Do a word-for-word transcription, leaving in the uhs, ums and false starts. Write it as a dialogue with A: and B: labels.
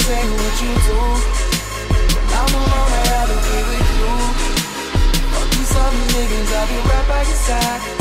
A: say what you do. When I'm alone, I'd rather be with you. Fuck these other niggas, I'll be right by your side.